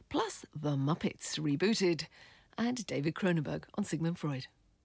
plus The Muppets rebooted, and David Cronenberg on Sigmund Freud.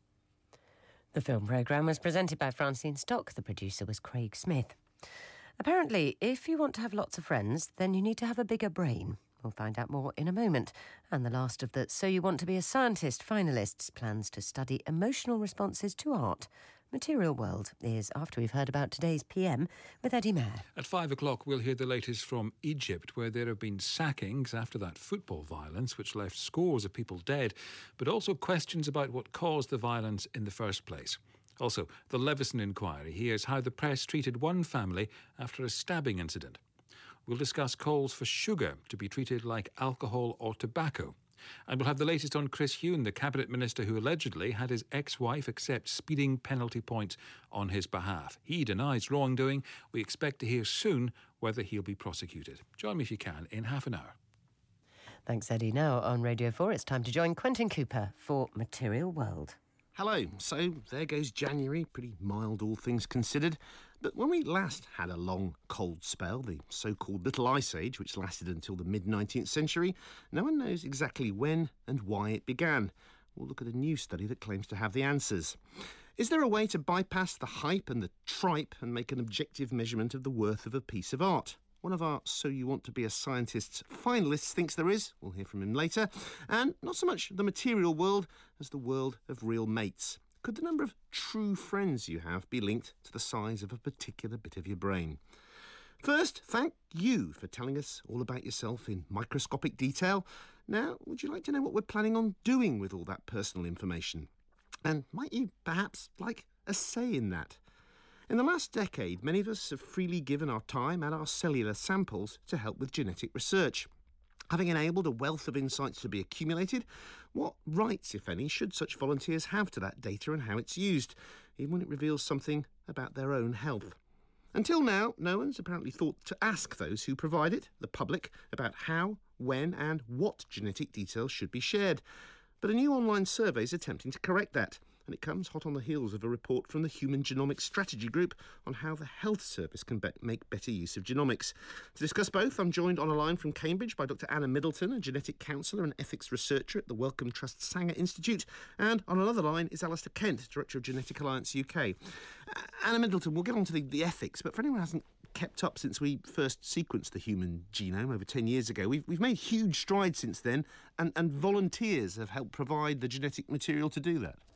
The film programme was presented by Francine Stock. The producer was Craig Smith. Apparently, if you want to have lots of friends, then you need to have a bigger brain. We'll find out more in a moment. And the last of the So You Want to Be a Scientist finalists plans to study emotional responses to art. Material World is after we've heard about today's PM with Eddie Mair. At 5 o'clock, we'll hear the latest from Egypt, where there have been sackings after that football violence, which left scores of people dead, but also questions about what caused the violence in the first place. Also, the Leveson inquiry hears how the press treated one family after a stabbing incident. We'll discuss calls for sugar to be treated like alcohol or tobacco. And we'll have the latest on Chris Huhne, the Cabinet Minister who allegedly had his ex-wife accept speeding penalty points on his behalf. He denies wrongdoing. We expect to hear soon whether he'll be prosecuted. Join me if you can in half an hour. Thanks, Eddie. Now on Radio 4, it's time to join Quentin Cooper for Material World. Hello. So there goes January, pretty mild all things considered. But when we last had a long cold spell, the so-called Little Ice Age, which lasted until the mid-19th century, no one knows exactly when and why it began. We'll look at a new study that claims to have the answers. Is there a way to bypass the hype and the tripe and make an objective measurement of the worth of a piece of art? One of our So You Want to Be a Scientist's finalists thinks there is. We'll hear from him later. And not so much the material world as the world of real mates. Could the number of true friends you have be linked to the size of a particular bit of your brain? First, thank you for telling us all about yourself in microscopic detail. Now, would you like to know what we're planning on doing with all that personal information? And might you perhaps like a say in that? In the last decade, many of us have freely given our time and our cellular samples to help with genetic research. Having enabled a wealth of insights to be accumulated, what rights, if any, should such volunteers have to that data and how it's used, even when it reveals something about their own health? Until now, no one's apparently thought to ask those who provide it, the public, about how, when and what genetic details should be shared. But a new online survey is attempting to correct that. And it comes hot on the heels of a report from the Human Genomics Strategy Group on how the Health Service can make better use of genomics. To discuss both, I'm joined on a line from Cambridge by Dr Anna Middleton, a genetic counsellor and ethics researcher at the Wellcome Trust Sanger Institute. And on another line is Alistair Kent, Director of Genetic Alliance UK. Anna Middleton, we'll get on to the ethics, but for anyone who hasn't kept up since we first sequenced the human genome over 10 years ago, we've made huge strides since then, and volunteers have helped provide the genetic material to do that.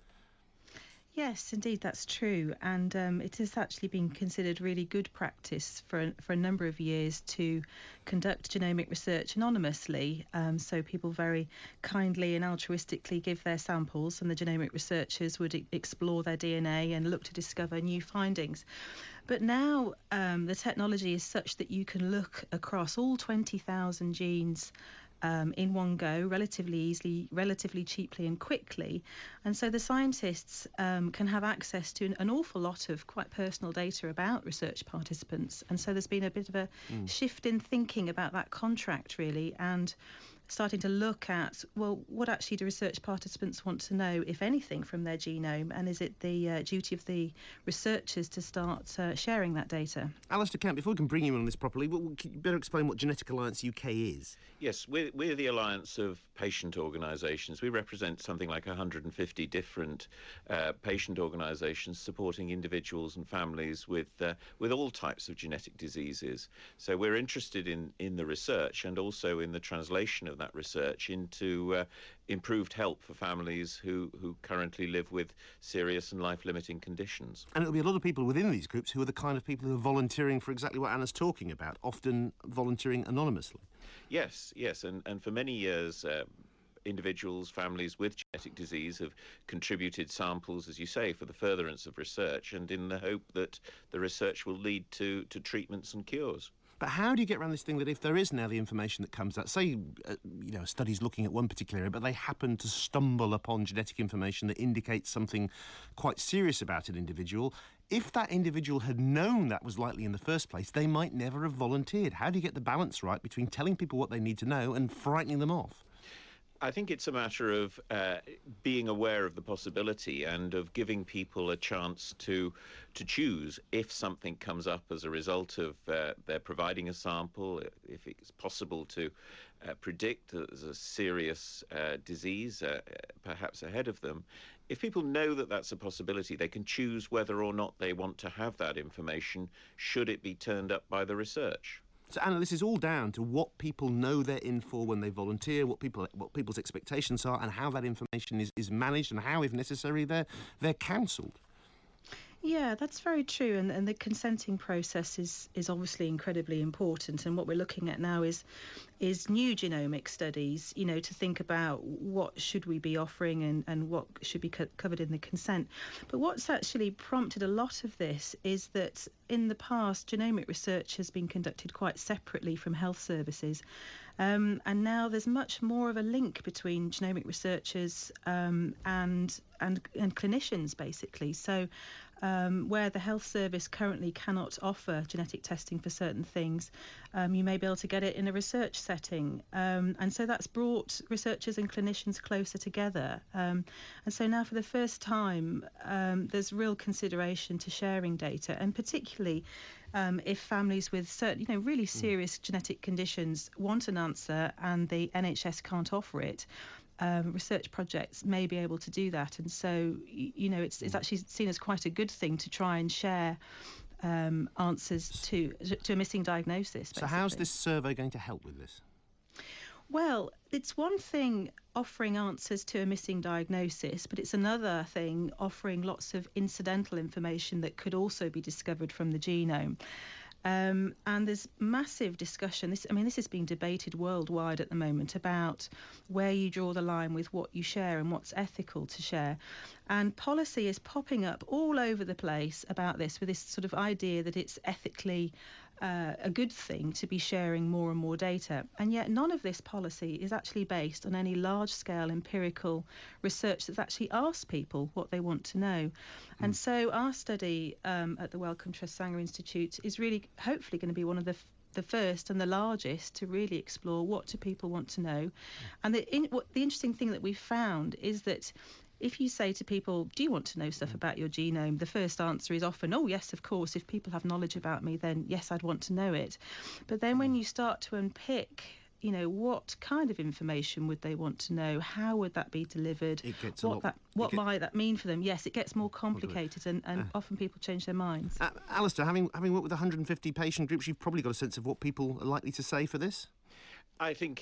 Yes, indeed, that's true. And it has actually been considered really good practice for a number of years to conduct genomic research anonymously. So people very kindly and altruistically give their samples, and the genomic researchers would explore their DNA and look to discover new findings. But now the technology is such that you can look across all 20,000 genes in one go, relatively easily, relatively cheaply and quickly. And so the scientists can have access to an awful lot of quite personal data about research participants. And so there's been a bit of a shift in thinking about that contract, really, and starting to look at, well, what actually do research participants want to know, if anything, from their genome, and is it the duty of the researchers to start sharing that data? Alistair Kent, before we can bring you on this properly, you better explain what Genetic Alliance UK is. Yes, we're the alliance of patient organisations. We represent something like 150 different patient organisations supporting individuals and families with all types of genetic diseases. So we're interested in the research and also in the translation of that research into improved help for families who currently live with serious and life-limiting conditions. And it'll be a lot of people within these groups who are the kind of people who are volunteering for exactly what Anna's talking about, often volunteering anonymously. Yes, and for many years individuals, families with genetic disease have contributed samples, as you say, for the furtherance of research and in the hope that the research will lead to treatments and cures. But how do you get around this thing that if there is now the information that comes out, say, a study's looking at one particular area, but they happen to stumble upon genetic information that indicates something quite serious about an individual, if that individual had known that was likely in the first place, they might never have volunteered. How do you get the balance right between telling people what they need to know and frightening them off? I think it's a matter of being aware of the possibility and of giving people a chance to choose if something comes up as a result of their providing a sample, if it's possible to predict that there's a serious disease perhaps ahead of them. If people know that that's a possibility, they can choose whether or not they want to have that information, should it be turned up by the research. So, Anna, this is all down to what people know they're in for when they volunteer, what people's expectations are, and how that information is managed, and how, if necessary, they're counselled. Yeah, that's very true, and the consenting process is obviously incredibly important. And what we're looking at now is new genomic studies, to think about what should we be offering and what should be covered in the consent. But what's actually prompted a lot of this is that in the past, genomic research has been conducted quite separately from health services. And now there's much more of a link between genomic researchers and clinicians, basically. So where the health service currently cannot offer genetic testing for certain things, you may be able to get it in a research setting. And so that's brought researchers and clinicians closer together. And so now for the first time, there's real consideration to sharing data, and particularly if families with certain, really serious genetic conditions want an answer and the NHS can't offer it, research projects may be able to do that. And so, it's actually seen as quite a good thing to try and share answers to a missing diagnosis, basically. So how's this survey going to help with this? Well, it's one thing offering answers to a missing diagnosis, but it's another thing offering lots of incidental information that could also be discovered from the genome. And there's massive discussion. This is being debated worldwide at the moment about where you draw the line with what you share and what's ethical to share. And policy is popping up all over the place about this, with this sort of idea that it's ethically a good thing to be sharing more and more data. And yet none of this policy is actually based on any large-scale empirical research that's actually asked people what they want to know. And so our study at the Wellcome Trust Sanger Institute is really hopefully going to be one of the first and the largest to really explore what do people want to know. And the interesting thing that we found is that if you say to people, do you want to know stuff about your genome? The first answer is often, oh, yes, of course. If people have knowledge about me, then yes, I'd want to know it. But then when you start to unpick, what kind of information would they want to know? How would that be delivered? What might that mean for them? Yes, it gets more complicated, and often people change their minds. Alistair, having worked with 150 patient groups, you've probably got a sense of what people are likely to say for this? I think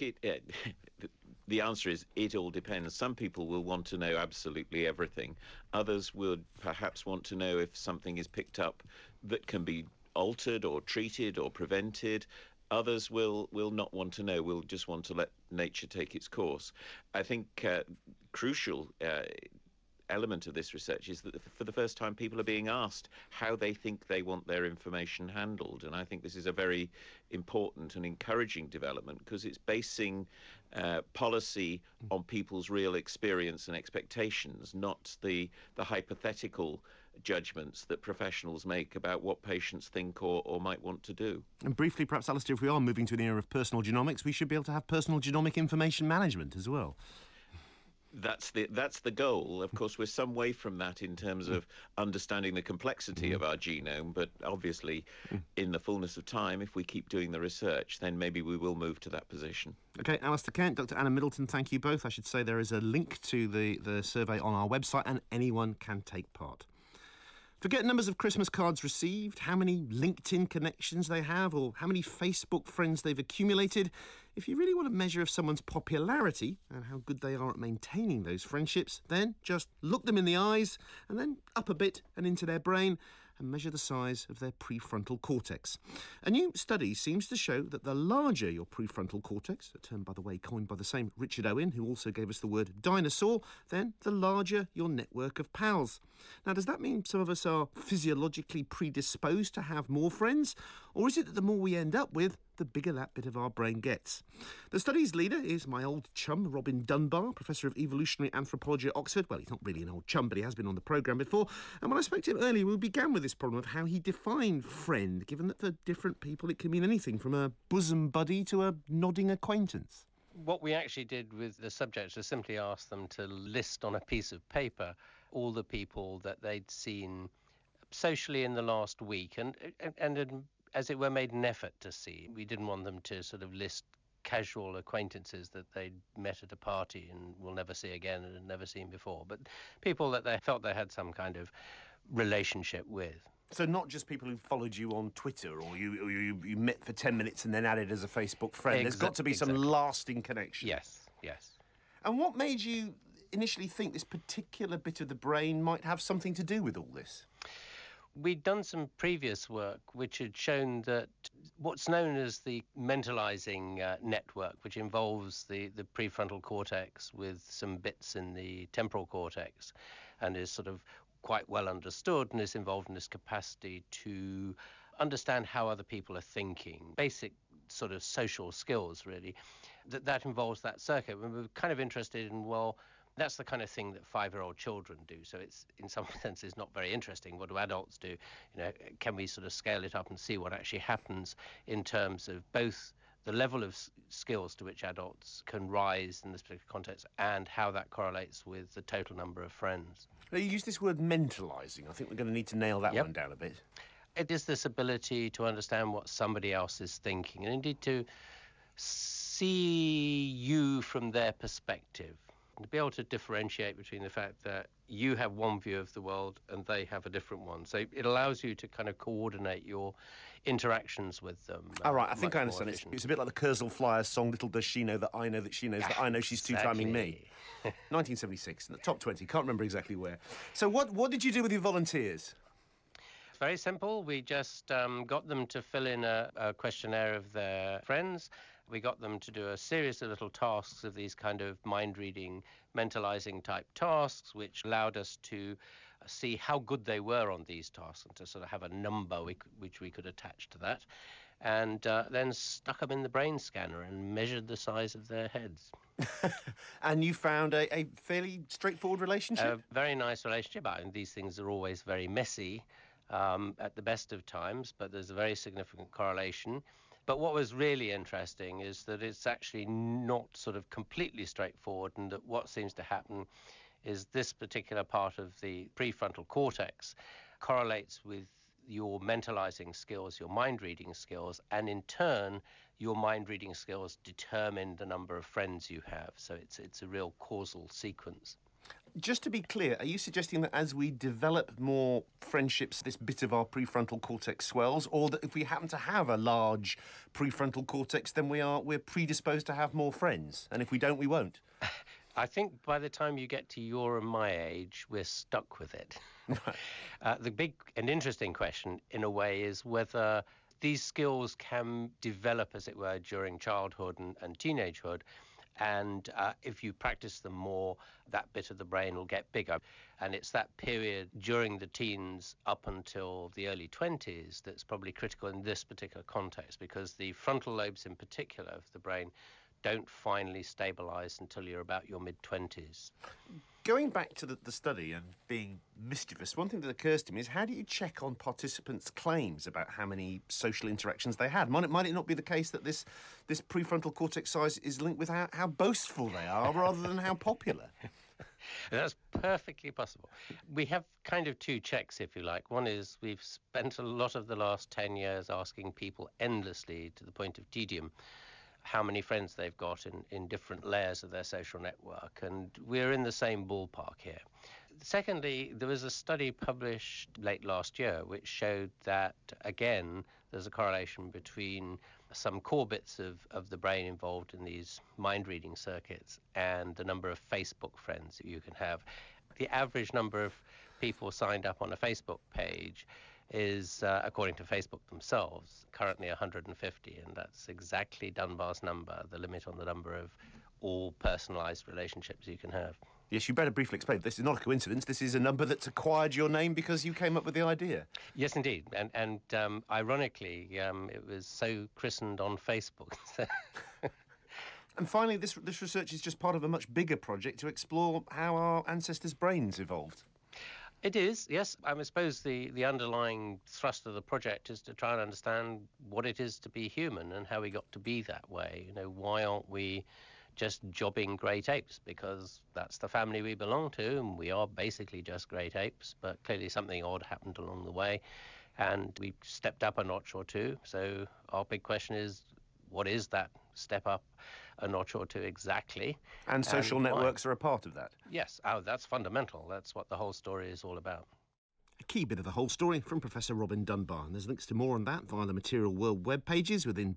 the answer is it all depends. Some people will want to know absolutely everything. Others would perhaps want to know if something is picked up that can be altered or treated or prevented. Others will not want to know, will just want to let nature take its course. I think crucial element of this research is that for the first time people are being asked how they think they want their information handled, and I think this is a very important and encouraging development, because it's basing policy on people's real experience and expectations, not the hypothetical judgments that professionals make about what patients think or might want to do. And briefly, perhaps, Alistair, if we are moving to an era of personal genomics, we should be able to have personal genomic information management as well. That's the goal. Of course, we're some way from that in terms of understanding the complexity of our genome, but obviously in the fullness of time, if we keep doing the research, then maybe we will move to that position. OK, Alistair Kent, Dr Anna Middleton, thank you both. I should say there is a link to the survey on our website, and anyone can take part. Forget numbers of Christmas cards received, how many LinkedIn connections they have, or how many Facebook friends they've accumulated. If you really want to measure of someone's popularity and how good they are at maintaining those friendships, then just look them in the eyes and then up a bit and into their brain and measure the size of their prefrontal cortex. A new study seems to show that the larger your prefrontal cortex, a term, by the way, coined by the same Richard Owen, who also gave us the word dinosaur, then the larger your network of pals. Now, does that mean some of us are physiologically predisposed to have more friends? Or is it that the more we end up with, the bigger that bit of our brain gets? The study's leader is my old chum, Robin Dunbar, Professor of Evolutionary Anthropology at Oxford. Well, he's not really an old chum, but he has been on the programme before. And when I spoke to him earlier, we began with this problem of how he defined friend, given that for different people it can mean anything from a bosom buddy to a nodding acquaintance. What we actually did with the subjects was simply ask them to list on a piece of paper all the people that they'd seen socially in the last week, and as it were, made an effort to see. We didn't want them to sort of list casual acquaintances that they'd met at a party and will never see again and had never seen before, but people that they felt they had some kind of relationship with. So not just people who followed you on Twitter or you met for 10 minutes and then added as a Facebook friend. There's got to be some lasting connection. Yes. And what made you initially think this particular bit of the brain might have something to do with all this? We'd done some previous work which had shown that what's known as the mentalizing network, which involves the prefrontal cortex with some bits in the temporal cortex and is sort of quite well understood and is involved in this capacity to understand how other people are thinking, basic sort of social skills, really, that involves that circuit. We were kind of interested in, well, that's the kind of thing that 5-year-old children do. So it's, in some senses, not very interesting. What do adults do? Can we sort of scale it up and see what actually happens in terms of both the level of skills to which adults can rise in this particular context and how that correlates with the total number of friends? Now, you use this word mentalising. I think we're going to need to nail that one down a bit. It is this ability to understand what somebody else is thinking and indeed to see you from their perspective. And to be able to differentiate between the fact that you have one view of the world and they have a different one. So it allows you to kind of coordinate your interactions with them. All right, I think I understand. It's a bit like the Kurzel Flyers song, Little Does She Know That I Know That She Knows That I Know She's Two-Timing Me. 1976, in the top 20, can't remember exactly where. So what did you do with your volunteers? Very simple. We just got them to fill in a questionnaire of their friends. We got them to do a series of little tasks of these kind of mind-reading, mentalizing type tasks, which allowed us to see how good they were on these tasks and to sort of have a number which we could attach to that. And then stuck them in the brain scanner and measured the size of their heads. And you found a fairly straightforward relationship? A very nice relationship. And these things are always very messy at the best of times, but there's a very significant correlation. But what was really interesting is that it's actually not sort of completely straightforward, and that what seems to happen is this particular part of the prefrontal cortex correlates with your mentalizing skills, your mind-reading skills, and in turn, your mind-reading skills determine the number of friends you have. So it's a real causal sequence. Just to be clear, are you suggesting that as we develop more friendships, this bit of our prefrontal cortex swells, or that if we happen to have a large prefrontal cortex, then we're predisposed to have more friends, and if we don't, we won't? I think by the time you get to your and my age, we're stuck with it. The big and interesting question, in a way, is whether these skills can develop, as it were, during childhood and teenagehood. And if you practice them more, that bit of the brain will get bigger. And it's that period during the teens up until the early 20s that's probably critical in this particular context, because the frontal lobes in particular of the brain don't finally stabilise until you're about your mid-20s. Going back to the study and being mischievous, one thing that occurs to me is, how do you check on participants' claims about how many social interactions they had? Might it not be the case that this prefrontal cortex size is linked with how boastful they are rather than how popular? That's perfectly possible. We have kind of two checks, if you like. One is we've spent a lot of the last 10 years asking people endlessly, to the point of tedium, how many friends they've got in different layers of their social network, and we're in the same ballpark here. Secondly, there was a study published late last year which showed that, again, there's a correlation between some core bits of the brain involved in these mind-reading circuits and the number of Facebook friends that you can have. The average number of people signed up on a Facebook page is, according to Facebook themselves, currently 150, and that's exactly Dunbar's number, the limit on the number of all personalised relationships you can have. Yes, you better briefly explain. This is not a coincidence. This is a number that's acquired your name because you came up with the idea. Yes, indeed. And ironically, it was so christened on Facebook. And finally, this research is just part of a much bigger project to explore how our ancestors' brains evolved. It is, yes. I suppose the underlying thrust of the project is to try and understand what it is to be human and how we got to be that way. Why aren't we just jobbing great apes, because that's the family we belong to, and we are basically just great apes, but clearly something odd happened along the way, and we stepped up a notch or two. So our big question is, what is that step up a notch or two exactly? And social networks are a part of that. Yes, that's fundamental. That's what the whole story is all about. A key bit of the whole story from Professor Robin Dunbar. And there's links to more on that via the Material World web pages within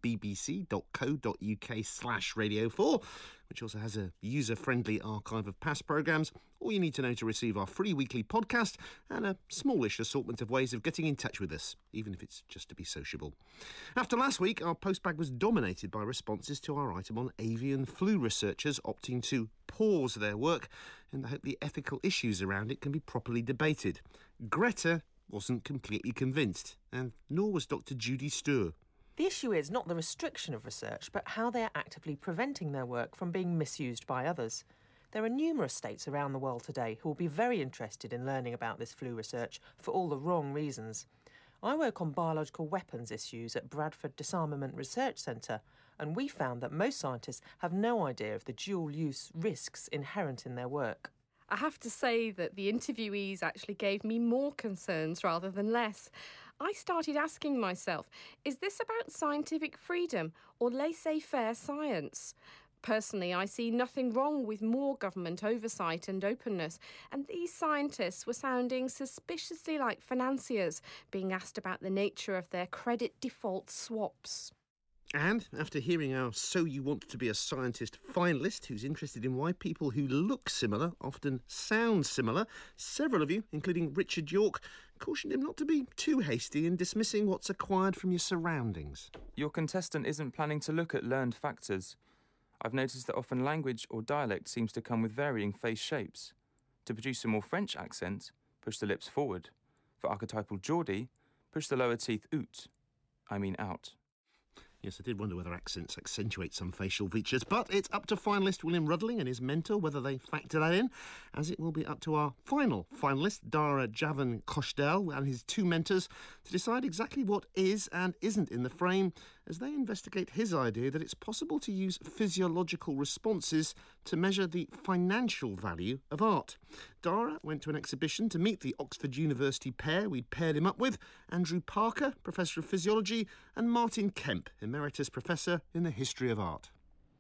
bbc.co.uk/Radio 4, which also has a user-friendly archive of past programmes, all you need to know to receive our free weekly podcast, and a smallish assortment of ways of getting in touch with us, even if it's just to be sociable. After last week, our postbag was dominated by responses to our item on avian flu researchers opting to pause their work in the hope the ethical issues around it can be properly debated. Greta wasn't completely convinced, and nor was Dr. Judy Stur. The issue is not the restriction of research, but how they are actively preventing their work from being misused by others. There are numerous states around the world today who will be very interested in learning about this flu research for all the wrong reasons. I work on biological weapons issues at Bradford Disarmament Research Centre, and we found that most scientists have no idea of the dual-use risks inherent in their work. I have to say that the interviewees actually gave me more concerns rather than less. I started asking myself, is this about scientific freedom or laissez-faire science? Personally, I see nothing wrong with more government oversight and openness, and these scientists were sounding suspiciously like financiers, being asked about the nature of their credit default swaps. And after hearing our So You Want to Be a Scientist finalist, who's interested in why people who look similar often sound similar, several of you, including Richard York, cautioned him not to be too hasty in dismissing what's acquired from your surroundings. Your contestant isn't planning to look at learned factors. I've noticed that often language or dialect seems to come with varying face shapes. To produce a more French accent, push the lips forward. For archetypal Geordie, push the lower teeth out. Yes, I did wonder whether accents accentuate some facial features, but it's up to finalist William Ruddling and his mentor whether they factor that in, as it will be up to our final finalist, Dara Javan Koshdell, and his two mentors to decide exactly what is and isn't in the frame as they investigate his idea that it's possible to use physiological responses to measure the financial value of art. Dara went to an exhibition to meet the Oxford University pair we'd paired him up with, Andrew Parker, Professor of Physiology, and Martin Kemp, Emeritus Professor in the History of Art.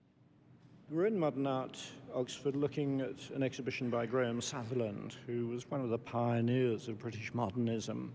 We're in Modern Art, Oxford, looking at an exhibition by Graham Sutherland, who was one of the pioneers of British modernism,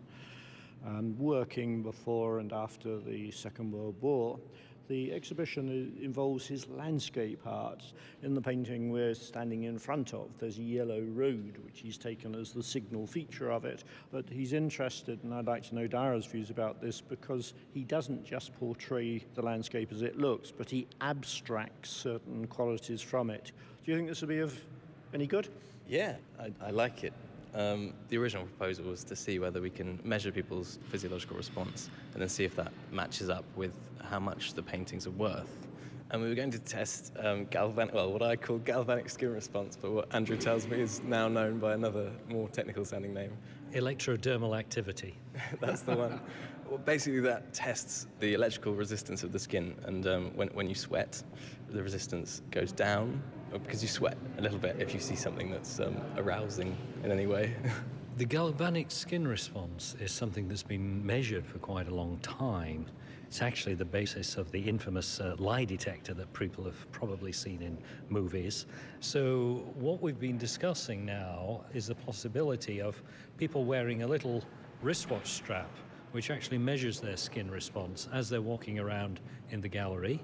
working before and after the Second World War. The exhibition involves his landscape art. In the painting we're standing in front of, there's a yellow road, which he's taken as the signal feature of it. But he's interested, and I'd like to know Dara's views about this, because he doesn't just portray the landscape as it looks, but he abstracts certain qualities from it. Do you think this would be of any good? Yeah, I like it. The original proposal was to see whether we can measure people's physiological response and then see if that matches up with how much the paintings are worth. And we were going to test what I call galvanic skin response, but what Andrew tells me is now known by another more technical sounding name. Electrodermal activity. That's the one. Well, basically that tests the electrical resistance of the skin, and when you sweat, the resistance goes down, because you sweat a little bit if you see something that's arousing in any way. The galvanic skin response is something that's been measured for quite a long time. It's actually the basis of the infamous lie detector that people have probably seen in movies. So what we've been discussing now is the possibility of people wearing a little wristwatch strap which actually measures their skin response as they're walking around in the gallery.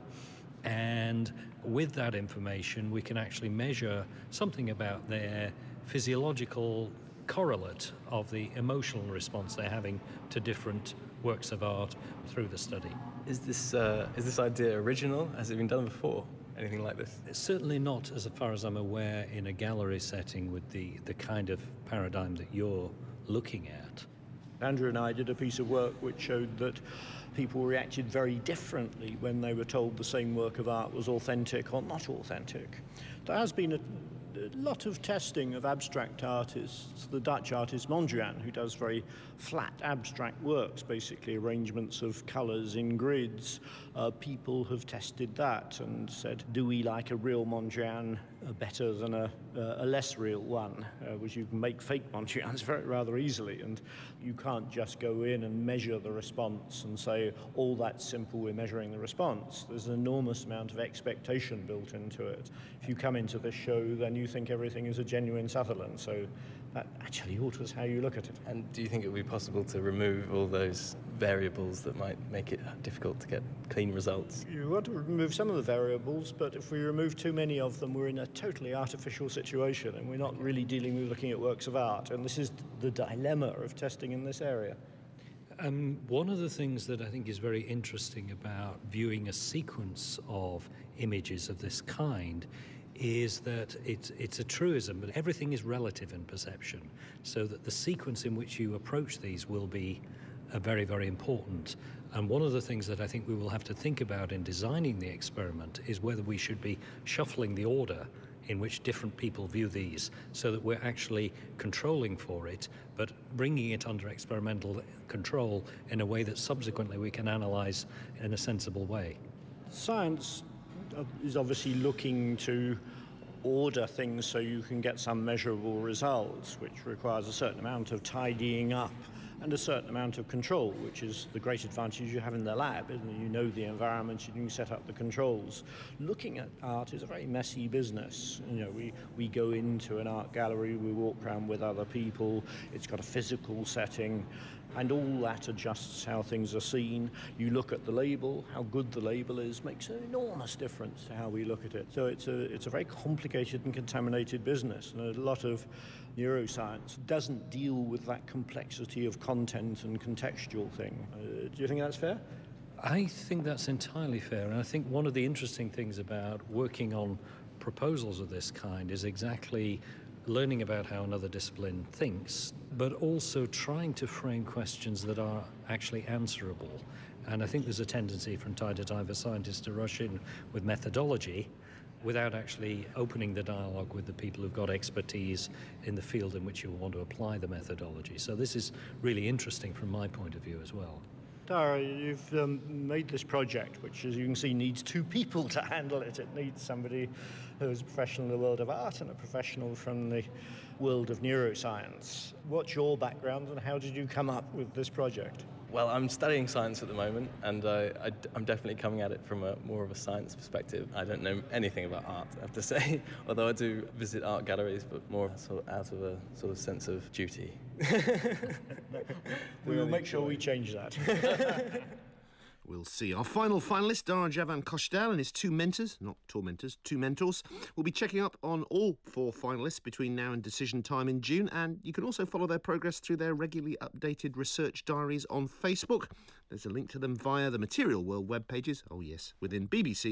And with that information, we can actually measure something about their physiological correlate of the emotional response they're having to different works of art through the study. Is this idea original? Has it been done before? Anything like this? It's certainly not, as far as I'm aware, in a gallery setting with the kind of paradigm that you're looking at. Andrew and I did a piece of work which showed that people reacted very differently when they were told the same work of art was authentic or not authentic. There has been a A lot of testing of abstract artists. The Dutch artist Mondrian, who does very flat abstract works, basically arrangements of colours in grids. People have tested that and said, do we like a real Mondrian better than a less real one? Which you can make fake Mondrians rather easily, and you can't just go in and measure the response and say, oh, that's simple, we're measuring the response. There's an enormous amount of expectation built into it. If you come into this show, then you think everything is a genuine Sutherland, so that actually alters how you look at it. And do you think it would be possible to remove all those variables that might make it difficult to get clean results? You want to remove some of the variables, but if we remove too many of them, we're in a totally artificial situation, and we're not really dealing with looking at works of art, and this is the dilemma of testing in this area. One of the things that I think is very interesting about viewing a sequence of images of this kind is that it's a truism, but everything is relative in perception, so that the sequence in which you approach these will be very, very important. And one of the things that I think we will have to think about in designing the experiment is whether we should be shuffling the order in which different people view these, so that we're actually controlling for it, but bringing it under experimental control in a way that subsequently we can analyse in a sensible way. Science is obviously looking to order things so you can get some measurable results, which requires a certain amount of tidying up and a certain amount of control, which is the great advantage you have in the lab, isn't it? You know the environment, you can set up the controls. Looking at art is a very messy business. You know, we go into an art gallery, we walk around with other people, it's got a physical setting, and all that adjusts how things are seen. You look at the label, how good the label is, makes an enormous difference to how we look at it. So it's a very complicated and contaminated business, and a lot of neuroscience doesn't deal with that complexity of content and contextual thing. Do you think that's fair? I think that's entirely fair, and I think one of the interesting things about working on proposals of this kind is exactly learning about how another discipline thinks, but also trying to frame questions that are actually answerable. And I think there's a tendency from time to time for scientists to rush in with methodology without actually opening the dialogue with the people who've got expertise in the field in which you want to apply the methodology. So this is really interesting from my point of view as well. Tara, you've made this project, which, as you can see, needs two people to handle it. It needs somebody who's a professional in the world of art and a professional from the world of neuroscience. What's your background, and how did you come up with this project? Well, I'm studying science at the moment, and I'm definitely coming at it from more of a science perspective. I don't know anything about art, I have to say, although I do visit art galleries, but more sort of out of a sort of sense of duty. We'll make sure we change that. We'll see. Our final finalist, Dara Javan Koshdal, and his two mentors, not tormentors, two mentors, will be checking up on all four finalists between now and decision time in June, and you can also follow their progress through their regularly updated research diaries on Facebook. There's a link to them via the Material World web pages, oh yes, within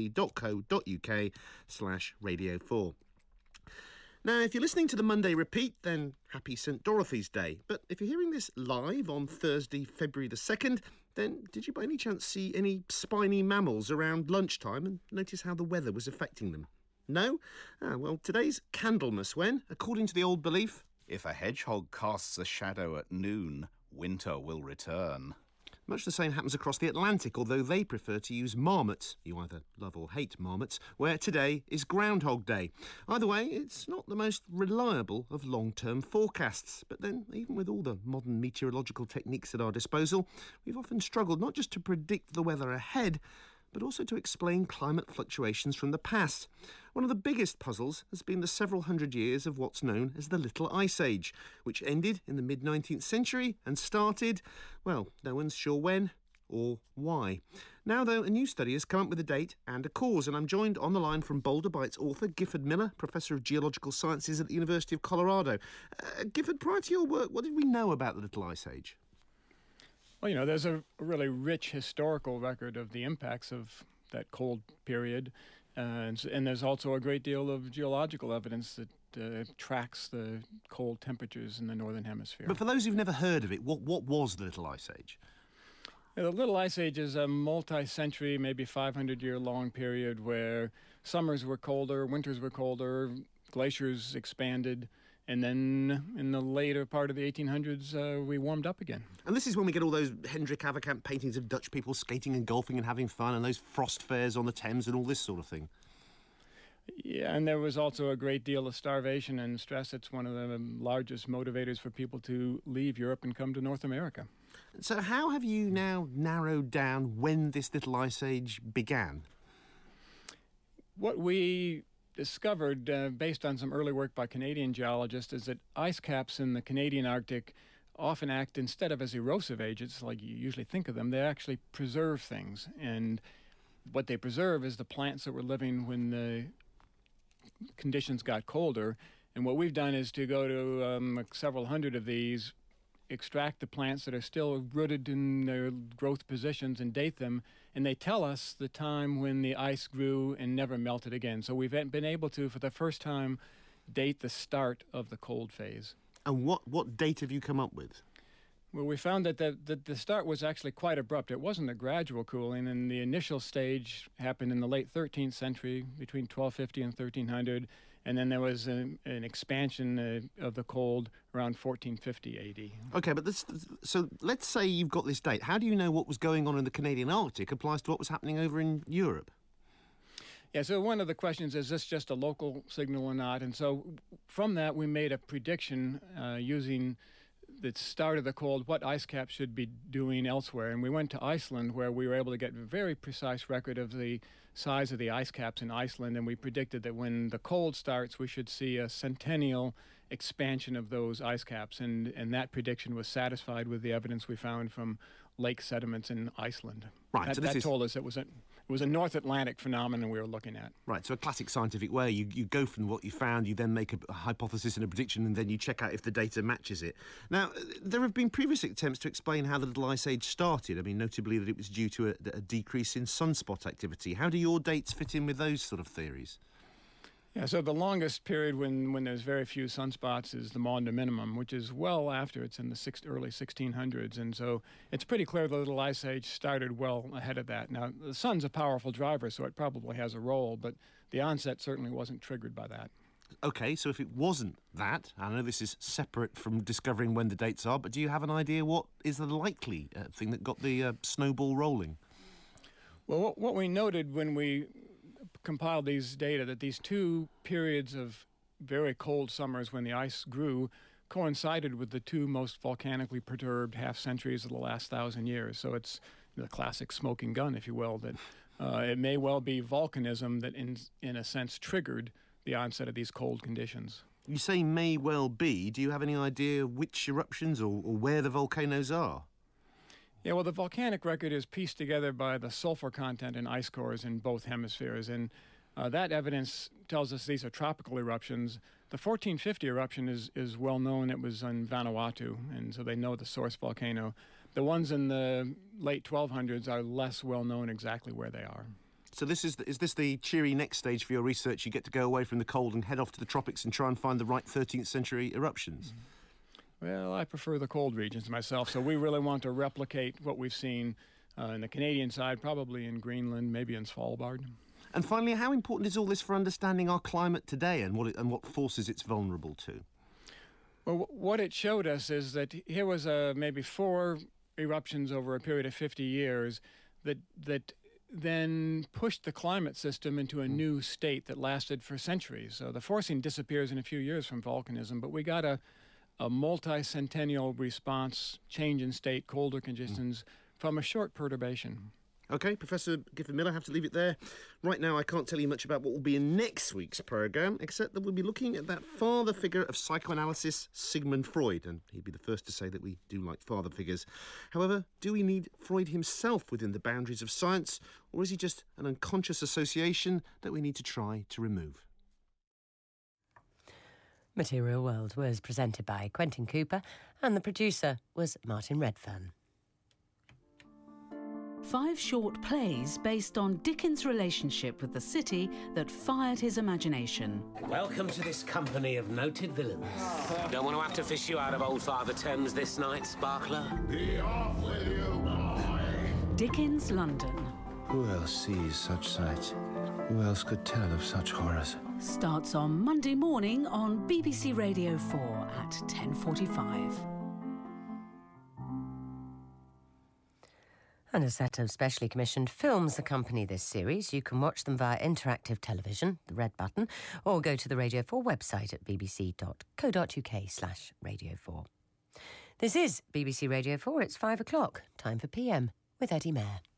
bbc.co.uk/Radio 4. Now, if you're listening to the Monday repeat, then happy St Dorothy's Day. But if you're hearing this live on Thursday, February the 2nd, then did you by any chance see any spiny mammals around lunchtime and notice how the weather was affecting them? No? Well, today's Candlemas when, according to the old belief, if a hedgehog casts a shadow at noon, winter will return. Much the same happens across the Atlantic, although they prefer to use marmots. You either love or hate marmots, where today is Groundhog Day. Either way, it's not the most reliable of long-term forecasts. But then, even with all the modern meteorological techniques at our disposal, we've often struggled not just to predict the weather ahead, but also to explain climate fluctuations from the past. One of the biggest puzzles has been the several hundred years of what's known as the Little Ice Age, which ended in the mid-19th century and started, well, no one's sure when or why. Now, though, a new study has come up with a date and a cause, and I'm joined on the line from Boulder by its author, Gifford Miller, Professor of Geological Sciences at the University of Colorado. Gifford, prior to your work, what did we know about the Little Ice Age? Well, you know, there's a really rich historical record of the impacts of that cold period, and there's also a great deal of geological evidence that tracks the cold temperatures in the Northern Hemisphere. But for those who've never heard of it, what was the Little Ice Age? The Little Ice Age is a multi-century, maybe 500-year-long period where summers were colder, winters were colder, glaciers expanded, and then in the later part of the 1800s, we warmed up again. And this is when we get all those Hendrik Averkamp paintings of Dutch people skating and golfing and having fun, and those frost fairs on the Thames and all this sort of thing. Yeah, and there was also a great deal of starvation and stress. It's one of the largest motivators for people to leave Europe and come to North America. So how have you now narrowed down when this little ice age began? What we discovered, based on some early work by Canadian geologists, is that ice caps in the Canadian Arctic often act, instead of as erosive agents like you usually think of them, they actually preserve things. And what they preserve is the plants that were living when the conditions got colder. And what we've done is to go to several hundred of these, extract the plants that are still rooted in their growth positions and date them, and they tell us the time when the ice grew and never melted again. So we've been able to, for the first time, date the start of the cold phase. And what date have you come up with? Well, we found that the start was actually quite abrupt. It wasn't a gradual cooling, and the initial stage happened in the late 13th century, between 1250 and 1300, and then there was an expansion of the cold around 1450 AD. OK, but so let's say you've got this date. How do you know what was going on in the Canadian Arctic applies to what was happening over in Europe? Yeah, so one of the questions is this just a local signal or not? And so from that, we made a prediction using the start of the cold, what ice caps should be doing elsewhere. And we went to Iceland, where we were able to get a very precise record of the size of the ice caps in Iceland. And we predicted that when the cold starts, we should see a centennial expansion of those ice caps. And that prediction was satisfied with the evidence we found from lake sediments in Iceland. Right, so that told us it was a North Atlantic phenomenon we were looking at. Right, so a classic scientific way. You go from what you found, you then make a hypothesis and a prediction, and then you check out if the data matches it. Now, there have been previous attempts to explain how the Little Ice Age started. I mean, notably that it was due to a decrease in sunspot activity. How do your dates fit in with those sort of theories? Yeah, so the longest period when there's very few sunspots is the Maunder Minimum, which is well after. It's in the early 1600s, and so it's pretty clear the Little Ice Age started well ahead of that. Now, the sun's a powerful driver, so it probably has a role, but the onset certainly wasn't triggered by that. OK, so if it wasn't that, I know this is separate from discovering when the dates are, but do you have an idea what is the likely thing that got the snowball rolling? Well, what we noted when we compiled these data, that these two periods of very cold summers when the ice grew coincided with the two most volcanically perturbed half-centuries of the last 1,000 years. So it's the classic smoking gun, if you will, that it may well be volcanism that, in a sense, triggered the onset of these cold conditions. You say may well be. Do you have any idea which eruptions or where the volcanoes are? Yeah, well, the volcanic record is pieced together by the sulfur content in ice cores in both hemispheres, and that evidence tells us these are tropical eruptions. The 1450 eruption is well known. It was in Vanuatu, and so they know the source volcano. The ones in the late 1200s are less well known exactly where they are. So is this the cheery next stage for your research? You get to go away from the cold and head off to the tropics and try and find the right 13th century eruptions? Mm-hmm. Well, I prefer the cold regions myself, so we really want to replicate what we've seen in the Canadian side, probably in Greenland, maybe in Svalbard. And finally, how important is all this for understanding our climate today and what forces it's vulnerable to? Well, what it showed us is that here was maybe 4 eruptions over a period of 50 years that then pushed the climate system into a new state that lasted for centuries. So the forcing disappears in a few years from volcanism, but we got a multi-centennial response, change in state, colder conditions from a short perturbation. OK, Professor Gifford Miller, I have to leave it there. Right now, I can't tell you much about what will be in next week's programme, except that we'll be looking at that father figure of psychoanalysis, Sigmund Freud, and he'd be the first to say that we do like father figures. However, do we need Freud himself within the boundaries of science, or is he just an unconscious association that we need to try to remove? Material World was presented by Quentin Cooper and the producer was Martin Redfern. 5 short plays based on Dickens' relationship with the city that fired his imagination. Welcome to this company of noted villains. Don't want to have to fish you out of old Father Thames this night, Sparkler? Be off with you, boy! Dickens' London. Who else sees such sights? Who else could tell of such horrors? starts on Monday morning on BBC Radio 4 at 10:45. And a set of specially commissioned films accompany this series. You can watch them via interactive television, the red button, or go to the Radio 4 website at bbc.co.uk/Radio 4. This is BBC Radio 4. It's 5 o'clock. Time for PM with Eddie Mair.